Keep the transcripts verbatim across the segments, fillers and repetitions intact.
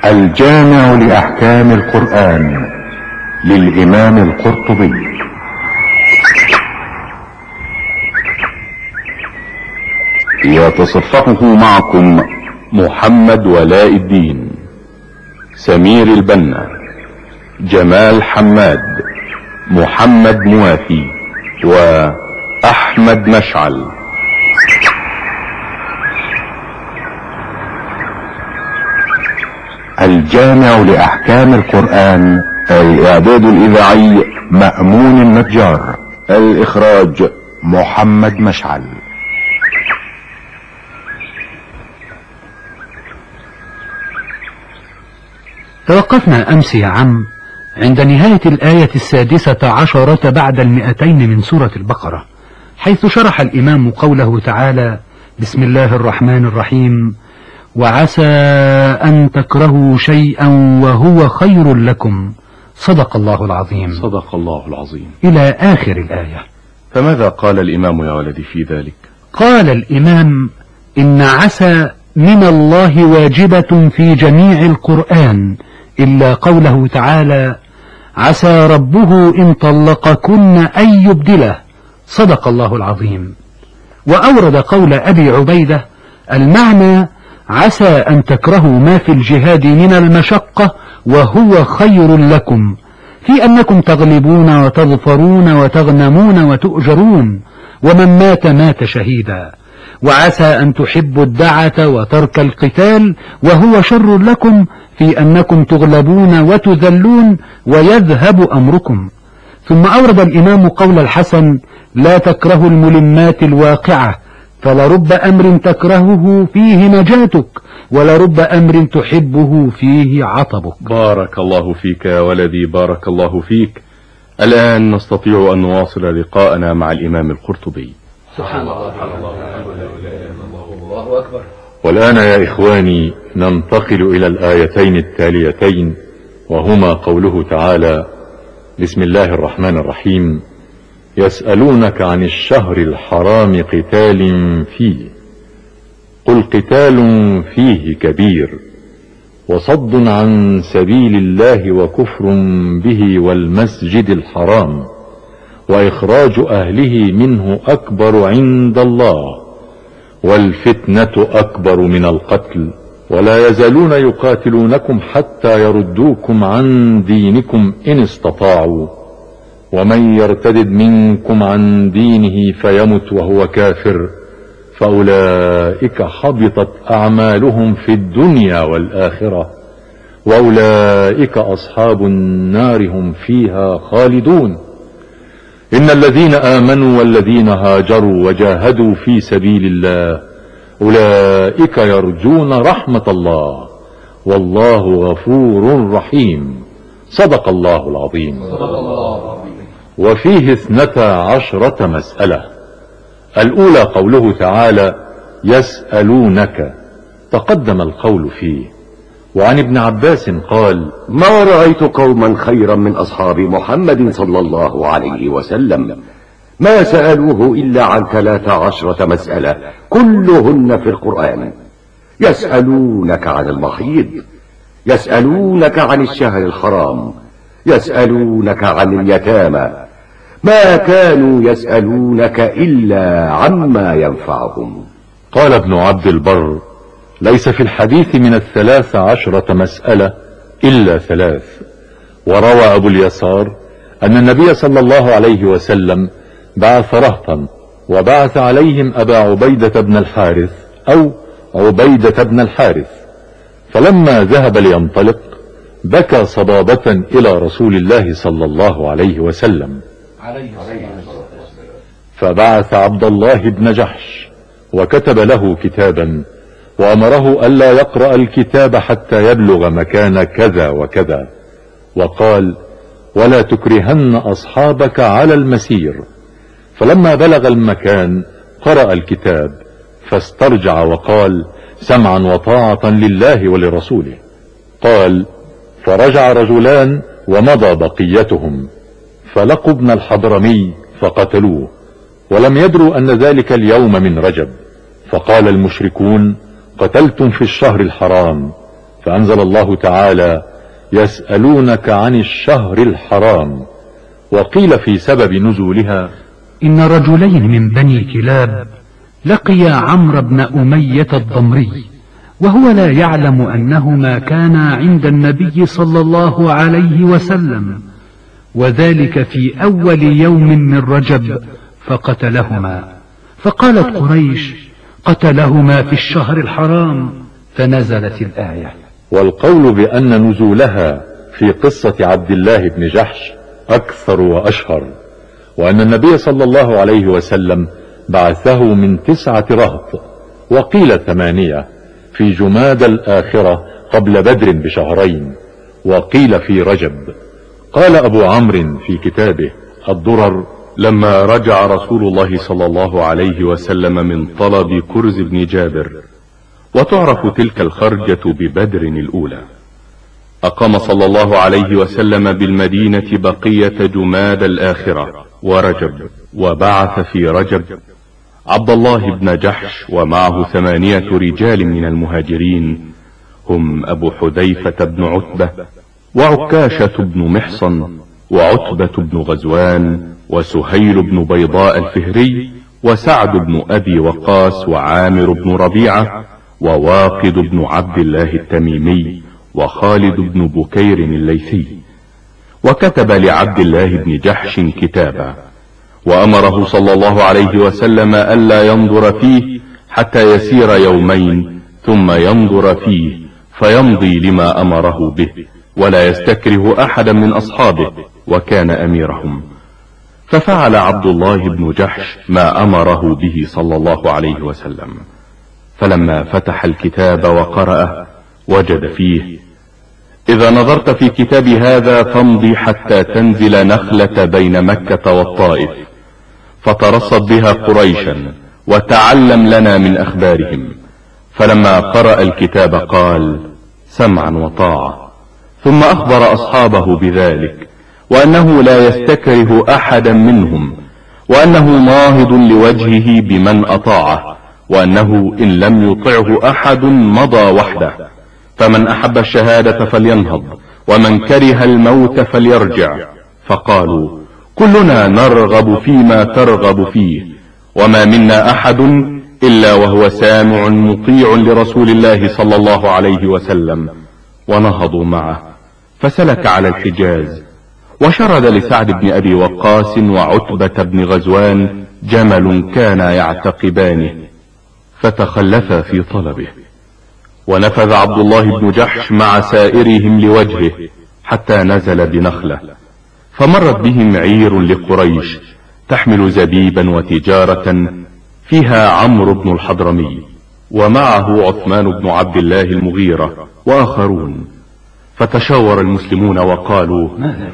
الجامع لأحكام القرآن للإمام القرطبي. يتصفحه معكم محمد ولاء الدين، سمير البنا، جمال حماد، محمد موافي، وأحمد مشعل. الجامع لأحكام القرآن، الإعداد الإذاعي مأمون النجار، الإخراج محمد مشعل. توقفنا أمس يا عم عند نهاية الآية السادسة عشرة بعد المئتين من سورة البقرة، حيث شرح الإمام قوله تعالى: بسم الله الرحمن الرحيم: وعسى أن تكرهوا شيئا وهو خير لكم، صدق الله العظيم. صدق الله العظيم. إلى آخر الآية. فماذا قال الإمام يا ولدي في ذلك؟ قال الإمام: إن عسى من الله واجبة في جميع القرآن إلا قوله تعالى: عسى ربه إن طلقكن أن يبدله، صدق الله العظيم. وأورد قول أبي عبيدة المعنى: عسى أن تكرهوا ما في الجهاد من المشقة وهو خير لكم، في أنكم تغلبون وتظفرون وتغنمون وتؤجرون، ومن مات مات شهيدا. وعسى أن تحبوا الدعة وترك القتال وهو شر لكم، في أنكم تغلبون وتذلون ويذهب أمركم. ثم أورد الإمام قول الحسن: لا تكرهوا الملمات الواقعة، فلرب أمر تكرهه فيه نجاتك، ولرب أمر تحبه فيه عطبك. بارك الله فيك يا ولدي، بارك الله فيك. الآن نستطيع أن نواصل لقاءنا مع الإمام القرطبي. سبحان الله، سبحان الله، الله أكبر. والآن يا إخواني ننتقل إلى الآيتين التاليتين، وهما قوله تعالى: بسم الله الرحمن الرحيم: يسألونك عن الشهر الحرام قتال فيه، قل قتال فيه كبير، وصد عن سبيل الله وكفر به والمسجد الحرام، وإخراج أهله منه أكبر عند الله، والفتنة أكبر من القتل، ولا يزالون يقاتلونكم حتى يردوكم عن دينكم إن استطاعوا، ومن يرتدد منكم عن دينه فيمت وهو كافر فأولئك حبطت أعمالهم في الدنيا والآخرة، وأولئك أصحاب النار هم فيها خالدون. إن الذين آمنوا والذين هاجروا وجاهدوا في سبيل الله أولئك يرجون رحمة الله، والله غفور رحيم. صدق الله العظيم. صدق الله. وفيه اثنتا عشرة مسألة. الأولى قوله تعالى: يسألونك، تقدم القول فيه. وعن ابن عباس قال: ما رأيت قوما خيرا من أصحاب محمد صلى الله عليه وسلم، ما سألوه إلا عن ثلاث عشرة مسألة كلهن في القرآن. يسألونك عن المحيض، يسألونك عن الشهر الحرام، يسألونك عن اليتامى، ما كانوا يسألونك إلا عما ينفعهم. قال ابن عبد البر: ليس في الحديث من الثلاث عشرة مسألة إلا ثلاث. وروى أبو اليسار أن النبي صلى الله عليه وسلم بعث رهطا وبعث عليهم أبا عبيدة بن الحارث أو عبيدة بن الحارث، فلما ذهب لينطلق بكى صبابة إلى رسول الله صلى الله عليه وسلم، فبعث عبد الله بن جحش وكتب له كتابا وأمره ألا يقرأ الكتاب حتى يبلغ مكان كذا وكذا، وقال: ولا تكرهن أصحابك على المسير. فلما بلغ المكان قرأ الكتاب فاسترجع وقال: سمعا وطاعة لله ولرسوله. قال: فرجع رجلان ومضى بقيتهم، فلقوا ابن الحضرمي فقتلوه، ولم يدروا أن ذلك اليوم من رجب، فقال المشركون: قتلتم في الشهر الحرام، فأنزل الله تعالى: يسألونك عن الشهر الحرام. وقيل في سبب نزولها: إن رجلين من بني كلاب لقيا عمرو بن أمية الضمري وهو لا يعلم أنهما كانا عند النبي صلى الله عليه وسلم، وذلك في أول يوم من رجب، فقتلهما. فقالت قريش: قتلهما في الشهر الحرام، فنزلت الآية. والقول بأن نزولها في قصة عبد الله بن جحش أكثر وأشهر، وأن النبي صلى الله عليه وسلم بعثه من تسعة رهط، وقيل ثمانية، في جماد الآخرة قبل بدر بشهرين، وقيل في رجب. قال أبو عمرو في كتابه الدرر: لما رجع رسول الله صلى الله عليه وسلم من طلب كرز بن جابر، وتعرف تلك الخرجة ببدر الأولى، أقام صلى الله عليه وسلم بالمدينة بقية جماد الآخرة ورجب، وبعث في رجب عبد الله بن جحش ومعه ثمانية رجال من المهاجرين، هم أبو حذيفة بن عتبة وعكاشة بن محصن وعتبة بن غزوان وسهيل بن بيضاء الفهري وسعد بن أبي وقاص وعامر بن ربيعة وواقد بن عبد الله التميمي وخالد بن بكير الليثي. وكتب لعبد الله بن جحش كتابا، وأمره صلى الله عليه وسلم ألا ينظر فيه حتى يسير يومين ثم ينظر فيه فيمضي لما أمره به، ولا يستكره أحدا من أصحابه، وكان أميرهم. ففعل عبد الله بن جحش ما أمره به صلى الله عليه وسلم. فلما فتح الكتاب وقرأه وجد فيه: إذا نظرت في كتاب هذا فامضي حتى تنزل نخلة بين مكة والطائف، فترصد بها قريشا وتعلم لنا من أخبارهم. فلما قرأ الكتاب قال: سمعا وطاعة. ثم أخبر أصحابه بذلك، وأنه لا يستكره أحدا منهم، وأنه ناهض لوجهه بمن أطاعه، وأنه إن لم يطعه أحد مضى وحده، فمن أحب الشهادة فلينهض، ومن كره الموت فليرجع. فقالوا: كلنا نرغب فيما ترغب فيه، وما منا أحد إلا وهو سامع مطيع لرسول الله صلى الله عليه وسلم. ونهضوا معه، فسلك على الحجاز، وشرد لسعد بن أبي وقاص وعتبة بن غزوان جمل كانا يعتقبانه، فتخلفا في طلبه. ونفذ عبد الله بن جحش مع سائرهم لوجهه حتى نزل بنخلة، فمرت بهم عير لقريش تحمل زبيبا وتجارة فيها عمرو بن الحضرمي، ومعه عثمان بن عبد الله المغيرة وآخرون. فتشاور المسلمون وقالوا: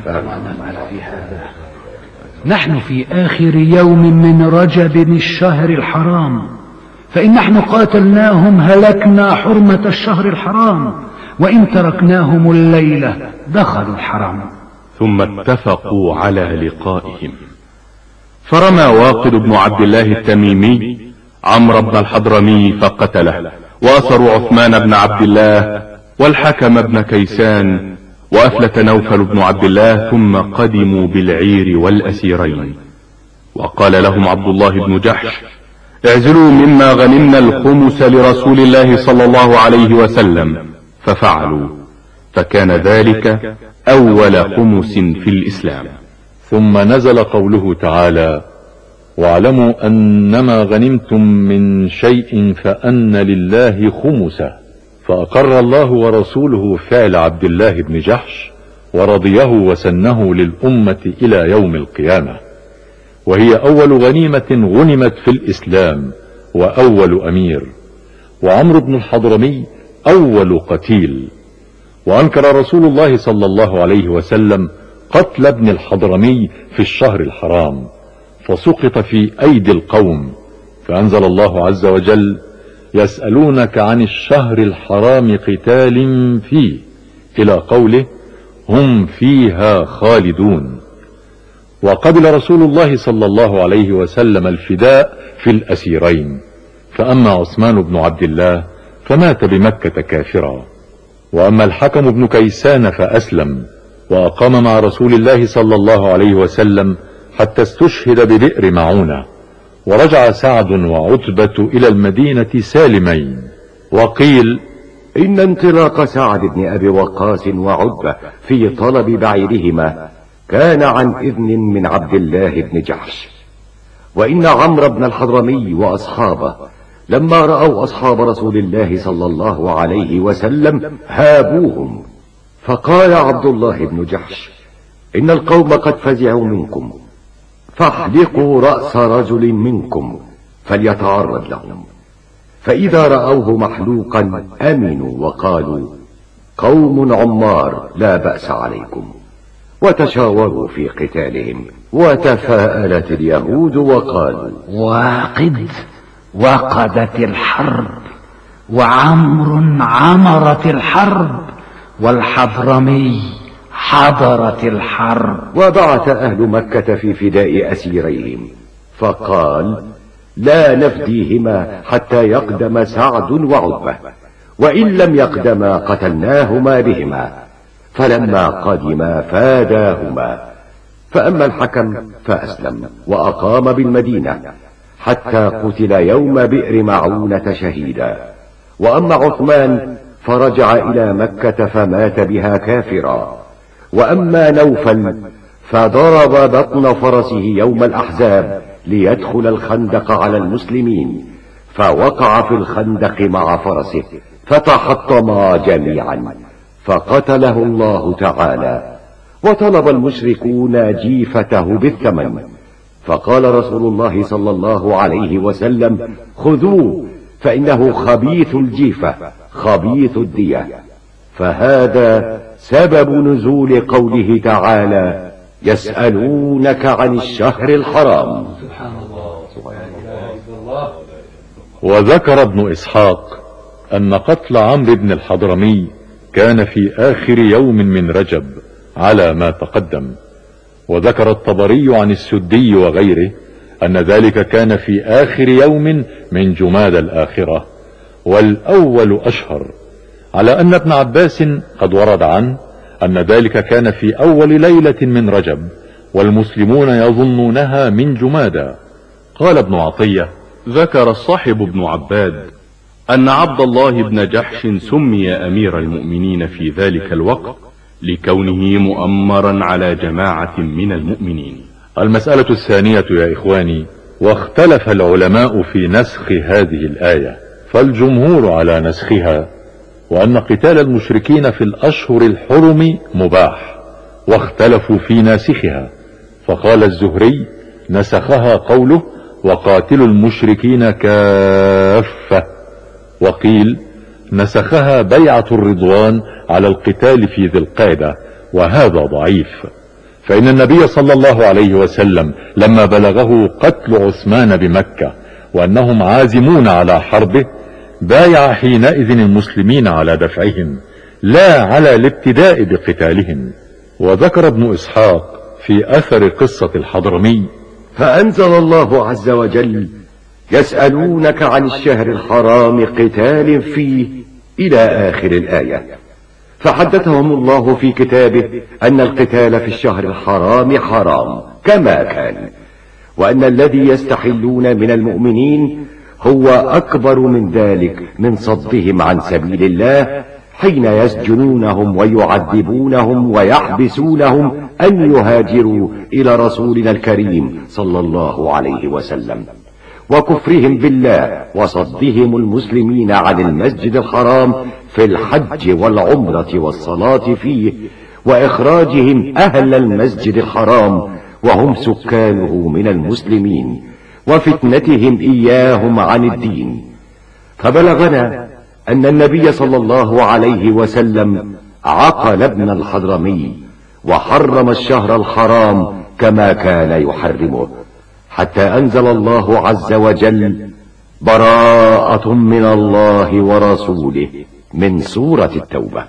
نحن في آخر يوم من رجب الشهر الحرام، فإن نحن قاتلناهم هلكنا حرمة الشهر الحرام، وإن تركناهم الليلة دخلوا الحرام. ثم اتفقوا على لقائهم. فرمى واقد بن عبد الله التميمي عمرو بن الحضرمي فقتله، وأسروا عثمان بن عبد الله والحكم بن كيسان وأفلت نوفل بن عبد الله، ثم قدموا بالعير والأسيرين. وقال لهم عبد الله بن جحش: اعزلوا مما غنمنا الخمس لرسول الله صلى الله عليه وسلم. ففعلوا، فكان ذلك أول خمس في الإسلام. ثم نزل قوله تعالى: واعلموا أنما غنمتم من شيء فأن لله خمسه. فأقر الله ورسوله فعل عبد الله بن جحش، ورضيه وسنه للأمة إلى يوم القيامة، وهي أول غنيمة غنمت في الإسلام وأول أمير، وعمرو بن الحضرمي أول قتيل. وأنكر رسول الله صلى الله عليه وسلم قتل ابن الحضرمي في الشهر الحرام، فسقط في أيدي القوم، فأنزل الله عز وجل: يسألونك عن الشهر الحرام قتال فيه، إلى قوله: هم فيها خالدون. وقبل رسول الله صلى الله عليه وسلم الفداء في الأسيرين، فأما عثمان بن عبد الله فمات بمكة كافرا. وأما الحكم بن كيسان فأسلم وأقام مع رسول الله صلى الله عليه وسلم حتى استشهد ببئر معونة. ورجع سعد وعتبة إلى المدينة سالمين. وقيل إن انطلاق سعد بن أبي وقاص وعتبة في طلب بعيرهما كان عن إذن من عبد الله بن جحش. وإن عمرو بن الحضرمي وأصحابه لما رأوا أصحاب رسول الله صلى الله عليه وسلم هابوهم، فقال عبد الله بن جحش: إن القوم قد فزعوا منكم، فاحلقوا رأس رجل منكم فليتعرض لهم. فإذا رأوه محلوقا أمنوا وقالوا: قوم عمار لا بأس عليكم. وتشاوروا في قتالهم. وتفاءلت اليهود وقالوا: واقد وقدت الحرب، وعمر عمرت الحرب، والحضرمي حضرت الحرب. وبعث أهل مكة في فداء أسيريهم، فقال: لا نفديهما حتى يقدم سعد وعتبة، وإن لم يقدما قتلناهما بهما. فلما قدما فاداهما. فأما الحكم فأسلم وأقام بالمدينة حتى قتل يوم بئر معونة شهيدا. وأما عثمان فرجع إلى مكة فمات بها كافرا. وأما نوفل فضرب بطن فرسه يوم الأحزاب ليدخل الخندق على المسلمين، فوقع في الخندق مع فرسه فتحطما جميعا، فقتله الله تعالى. وطلب المشركون جيفته بالثمن، فقال رسول الله صلى الله عليه وسلم: خذوه فإنه خبيث الجيفة خبيث الدية. فهذا سبب نزول قوله تعالى: يسألونك عن الشهر الحرام. وذكر ابن إسحاق أن قتل عمرو بن الحضرمي كان في آخر يوم من رجب على ما تقدم. وذكر الطبري عن السدي وغيره أن ذلك كان في آخر يوم من جماد الآخرة، والأول أشهر، على أن ابن عباس قد ورد عنه أن ذلك كان في أول ليلة من رجب، والمسلمون يظنونها من جمادى. قال ابن عطية: ذكر الصاحب ابن عباد أن عبد الله بن جحش سمي أمير المؤمنين في ذلك الوقت لكونه مؤمرا على جماعة من المؤمنين. المسألة الثانية يا إخواني: واختلف العلماء في نسخ هذه الآية، فالجمهور على نسخها، وأن قتال المشركين في الأشهر الحرم مباح، واختلفوا في ناسخها، فقال الزهري: نسخها قوله: وقاتلوا المشركين كافة. وقيل: نسخها بيعة الرضوان على القتال في ذي القعدة، وهذا ضعيف، فإن النبي صلى الله عليه وسلم لما بلغه قتل عثمان بمكة وأنهم عازمون على حربه بايع حينئذ المسلمين على دفعهم لا على الابتداء بقتالهم. وذكر ابن إسحاق في أثر قصة الحضرمي: فأنزل الله عز وجل: يسألونك عن الشهر الحرام قتال فيه إلى آخر الآية. فحدثهم الله في كتابه أن القتال في الشهر الحرام حرام كما كان، وأن الذي يستحلون من المؤمنين هو أكبر من ذلك من صدهم عن سبيل الله حين يسجنونهم ويعذبونهم ويحبسونهم أن يهاجروا إلى رسولنا الكريم صلى الله عليه وسلم، وكفرهم بالله وصدهم المسلمين عن المسجد الحرام في الحج والعمرة والصلاة فيه، وإخراجهم أهل المسجد الحرام وهم سكانه من المسلمين، وفتنتهم إياهم عن الدين. فبلغنا أن النبي صلى الله عليه وسلم عقل ابن الحضرمي وحرم الشهر الحرام كما كان يحرمه، حتى أنزل الله عز وجل: براءة من الله ورسوله من سورة التوبة.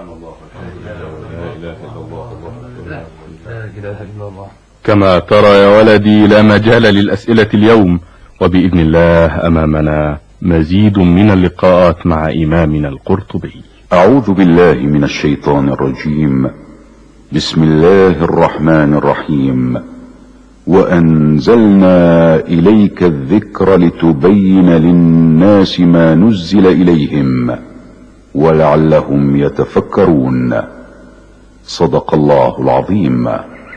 كما ترى يا ولدي لا مجال للأسئلة اليوم، وبإذن الله أمامنا مزيد من اللقاءات مع إمامنا القرطبي. أعوذ بالله من الشيطان الرجيم. بسم الله الرحمن الرحيم. وأنزلنا إليك الذكر لتبين للناس ما نزل إليهم ولعلهم يتفكرون. صدق الله العظيم.